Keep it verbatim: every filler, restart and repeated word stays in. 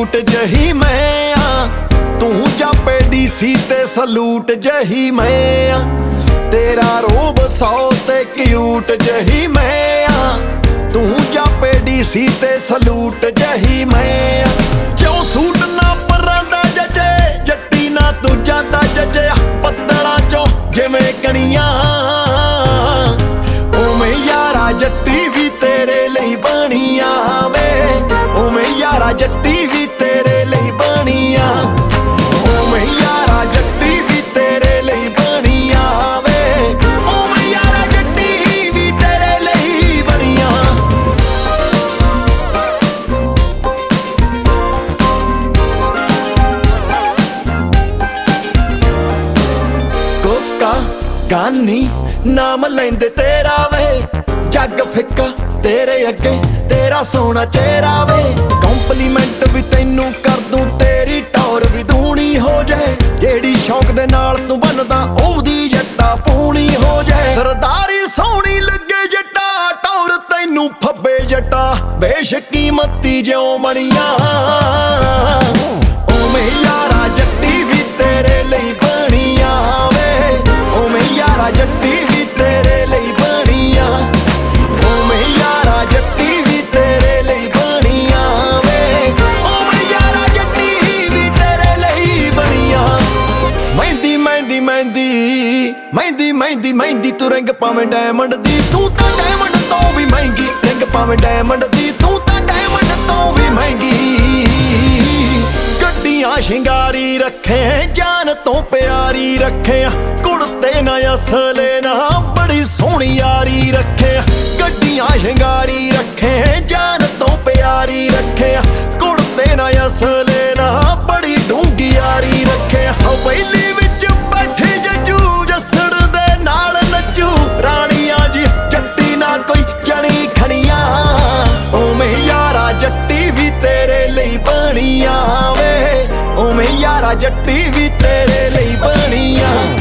Cute ਜਹੀ ਮੈਂ ਆ, ਤੂੰ ਜਾਪੇ ਡੀਸੀ ਤੇ ਸਲੂਟ ਜਹੀ ਮੈਂ ਆ। ਤੇਰਾ ਰੋਬ ਸੌ ਤੇ ਕਿਊਟ ਜਹੀ ਮੈਂ ਆ, ਤੂੰ ਜਾਪੇ ਡੀਸੀ ਤੇ ਸਲੂਟ ਜਹੀ ਮੈਂ ਆ। ਜਿਉਂ ਸੂਟ ਨਾ ਪਰਾਂ ਦਾ ਜਜੇ, ਜੱਟੀ ਨਾ ਤੂੰ ਜਾਂਦਾ ਜਜੇ, ਪੱਤਲਾਂ ਚੋਂ ਜਿਵੇਂ ਕਣੀਆਂ, ਉਵੇਂ ਯਾਰਾ ਜੱਟੀ ਵੀ ਤੇਰੇ ਲਈ ਬਣੀਆਂ ਵੇ, ਉਵੇਂ ਯਾਰਾ ਜੱਟੀ ਵੀ ਤੇਰੇ ਲਈ ਬਣੀਆਂ, ਉਵੇਂ ਯਾਰਾ ਜੱਟੀ ਵੀ ਤੇਰੇ ਲਈ ਬਣੀਆਂ ਵੇ, ਉਵੇਂ ਯਾਰਾ ਜੱਟੀ ਵੀ ਤੇਰੇ ਲਈ ਬਣੀਆਂ। ਕੋਕਾ ਗਾਨੀ ਨਾਮ ਲੈਂਦੇ ਤੇਰਾ ਵੇ, ਜੱਗ ਫਿੱਕਾ ਤੇਰੇ ਅੱਗੇ ਤੇਰਾ ਸੋਹਣਾ ਚਿਹਰਾ ਵੇ। ਕੰਪਲੀਮੈਂਟ ਵੀ ਤੈਨੂੰ ਕਰ ਦੂੰ, ਤੇਰੀ ਟੌਰ ਵੀ ਦੂਣੀ ਹੋ ਜਾਏ, ਜਿਹੜੀ ਸ਼ੌਕ ਦੇ ਨਾਲ ਤੂੰ ਬੰਨਦਾ ਉਹਦੀ ਜੱਟਾ ਪੂਣੀ ਹੋ ਜਾਏ। ਸਰਦਾਰੀ ਸੋਹਣੀ ਲੱਗੇ ਜੱਟਾ, ਟੌਰ ਤੈਨੂੰ ਫੱਬੇ ਜੱਟਾ, ਬੇਸ਼ਕੀਮਤੀ ਜਿਉਂ ਬਣੀਆਂ, ਉਵੇਂ ਯਾਰਾ ਜੱਟੀ ਵੀ ਤੇਰੇ ਲਈ ਬਣੀਆਂ ਵੇ, ਉਵੇਂ ਯਾਰਾ ਜੱਟੀ ਵੀ ਤੇਰੇ ਲਈ ਬਣੀਆਂ, ਉਵੇਂ ਯਾਰਾ ਜੱਟੀ ਵੀ ਤੇਰੇ ਲਈ ਬਣੀਆਂ ਵੇ, ਉਵੇਂ ਯਾਰਾ ਜੱਟੀ ਵੀ ਤੇਰੇ ਲਈ ਬਣੀਆਂ। ਮਹਿੰਦੀ ਮਹਿੰਦੀ ਮਹਿੰਦੀ ਮਹਿੰਦੀ ਮਹਿੰਦੀ ਮਹਿੰਦੀ ਤੂੰ ਰਿੰਗ ਪਾਵੇਂ ਡਾਇਮੰਡ ਦੀ, ਤੂੰ ਤਾਂ ਡਾਇਮੰਡ ਤੋਂ ਵੀ ਮਹਿੰਗੀ। ਰਿੰਗ ਪਾਵੇਂ ਡਾਇਮੰਡ ਦੀ, ਤੂੰ ਤਾਂ ਡਾਇਮੰਡ ਤੋਂ ਵੀ ਮਹਿੰਗੀ। ਗੱਡੀਆਂ ਸ਼ਿੰਗਾਰੀ ਰੱਖੇ, ਜਾਨ ਤੋਂ ਪਿਆਰੀ ਰੱਖੇ, ਕੁੜਤੇ ਨਾ ਅਸਲੇ ਨਾ ਬੜੀ ਸੋਹਣੀ ਯਾਰੀ ਰੱਖੇ। ਗੱਡੀਆਂ ਸ਼ਿੰਗਾਰੀ ਰੱਖੇ, ਜਾਨ ਤੋਂ ਪਿਆਰੀ ਰੱਖੇ, ਕੁੜਤੇ ਨਾ ਅਸਲੇ ਨਾ ਬੜੀ ਡੂੰਗੀ ਯਾਰੀ ਰੱਖੇ। ਹਵੇਲੀ ਵਿੱਚ ਬੈਠੇ ਜੱਜੂ, ਜੱਸੜ ਦੇ ਨਾਲ ਨੱਚੂ, ਰਾਣੀਆਂ ਜੀ ਜੱਟੀ ਨਾ ਕੋਈ ਜਣੀ ਖਣੀਆਂ, ਉਵੇਂ ਯਾਰਾ ਜੱਟੀ ਵੀ ਤੇਰੇ ਲਈ ਬਣੀਆਂ ਵੇ, ਉਵੇਂ ਯਾਰਾ ਜੱਟੀ ਵੀ ਤੇਰੇ ਲਈ ਬਣੀਆਂ।